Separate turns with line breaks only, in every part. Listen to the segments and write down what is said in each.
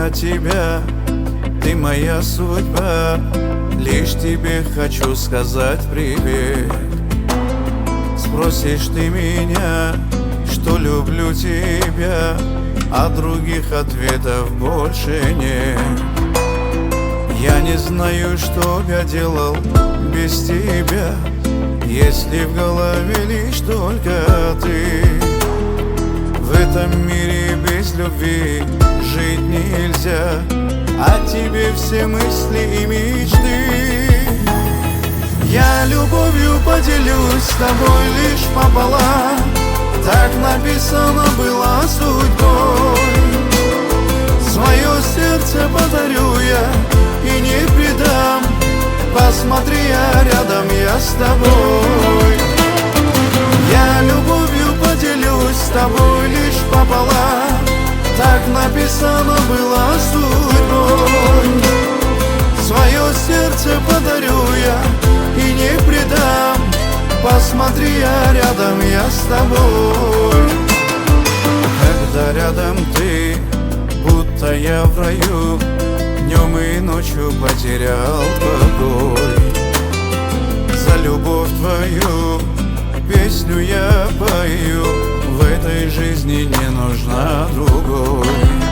для тебя, ты моя судьба. Лишь тебе хочу сказать привет. Спросишь ты меня, что люблю тебя, а других ответов больше нет. Я не знаю, что бы я делал без тебя, если в голове лишь только ты. В этом мире без любви жить нельзя, а тебе все мысли и мечты. Я любовью поделюсь с тобой лишь пополам, так написано было судьбой. Свое сердце подарю я и не предам. Посмотри, я рядом, я с тобой. Я любовью поделюсь с тобой лишь пополам, так написано было судьбой. Свое сердце подарю я и не предам. Посмотри, я рядом, я с тобой. Когда рядом ты, будто я в раю, днем и ночью потерял покой. За любовь твою песню я пою, в этой жизни не нужна другой.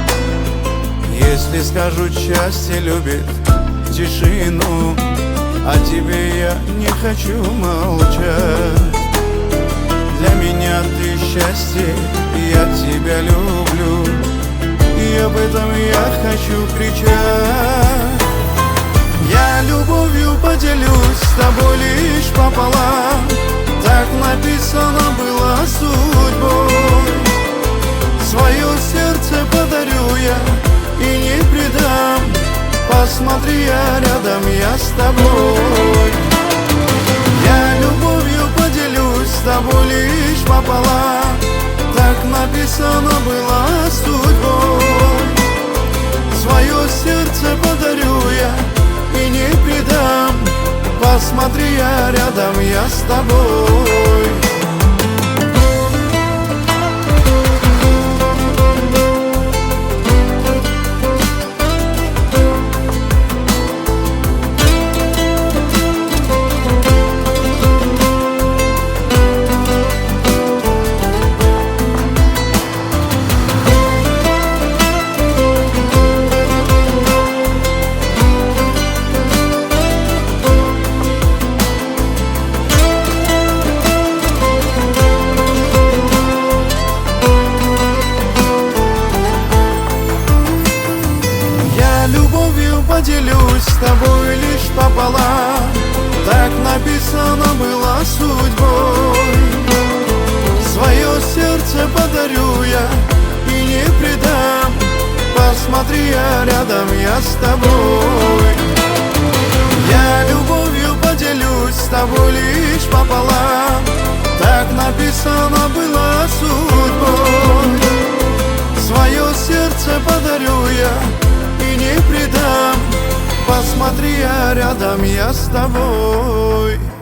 Если скажут, счастье любит тишину, о тебе я не хочу молчать. Для меня ты счастье, я тебя люблю, и об этом я хочу кричать. Я любовью поделюсь с тобой лишь пополам, так написано было судьбой. Свое сердце подарю я и не предам. Посмотри, я рядом, я с тобой. Я любовью поделюсь с тобой лишь пополам, так написано было судьбой. Свое сердце подарю я и не предам. Посмотри, я рядом, я с тобой. Любовью поделюсь с тобой лишь пополам, так написано было судьбой. Свое сердце подарю я и не предам. Посмотри, я рядом, я с тобой. Я любовью поделюсь с тобой лишь пополам, так написано было судьбой. Свое сердце подарю я и не предам. Посмотри, я рядом, я с тобой.